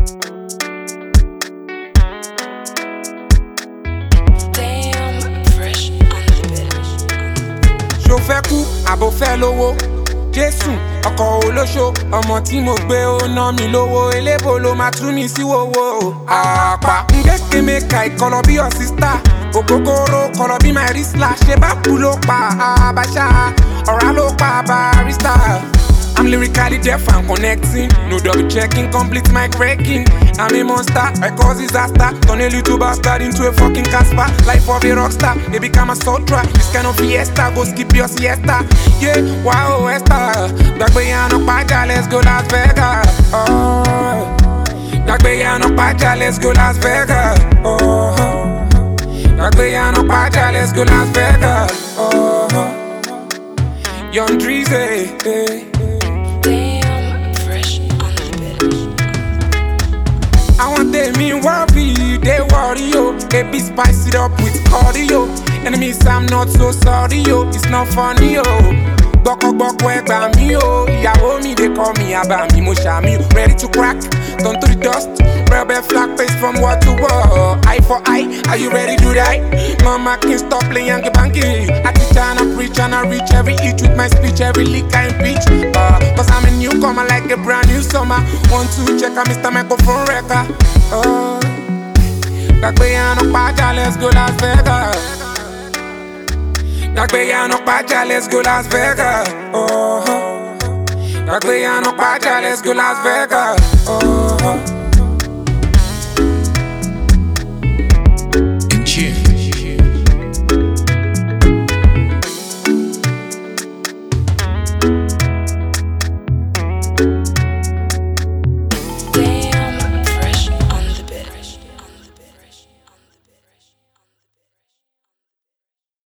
Ṣo fẹ́ kú àbò fẹ́ lówó Jésù ọkọ̀ olóṣó ọmọ tí mo gbé ó ná mi lówó elébo ló máa tú mi sí wòwò àpá ngéke mẹ́ka ìkọlọ bí your sister ògógóró kọlọ bí my risla ṣe bá kú ló pa àbáṣà ọ̀rá ló pa barista. I'm lyrically deaf and connecting. No double checking, complete mic breaking. I'm a monster, I cause disaster. Turn a little bastard into a fucking Casper. Life of a rockstar, they become a sutra. This kind of fiesta, go skip your siesta. Yeah, wow, Esther. Blackbayano Paja, let's go Las Vegas. Oh, Blackbayano Paja, let's go Las Vegas. Oh, Blackbayano Paja, let's go Las Vegas. Oh, Young Dreezy. I want them in worry, they worry yo. Baby spice it up with cardio. Enemies, I'm not so sorry yo. It's not funny yo. Boko boko egba mi yo. Ìyàwó mi they call me Abami mo shami. Ready to crack, turn to the dust. Rebel flag face from wall to wall. Eye for eye, are you ready to die? Mama can't stop playing Yankee Banky. I teach and I preach and I reach every each with my speech, every lick I impeach. Cause I'm a newcomer like a brand new summer. 1, 2, check out Mr. Microphone Wrecker. Blackbayano Paja, let's go Las Vegas. Blackbayano Paja, let's go Las Vegas. Blackbayano Paja, let's go Las Vegas.